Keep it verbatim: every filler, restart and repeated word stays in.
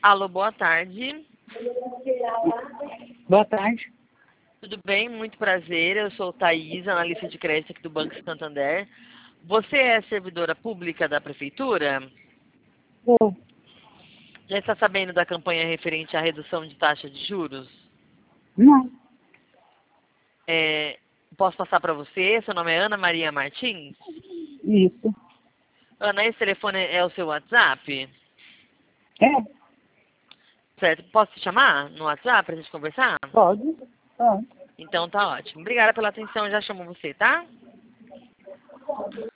Alô, boa tarde. Boa tarde. Tudo bem? Muito prazer. Eu sou Thaís, analista de crédito aqui do Banco Santander. Você é servidora pública da Prefeitura? Sou. Já está sabendo da campanha referente à redução de taxa de juros? Não. É, posso passar para você? Seu nome é Ana Maria Martins? Isso. Ana, esse telefone é o seu WhatsApp? É? Certo. Posso te chamar no WhatsApp para a gente conversar? Pode? Pode. Então tá ótimo. Obrigada pela atenção. Já chamo você, tá?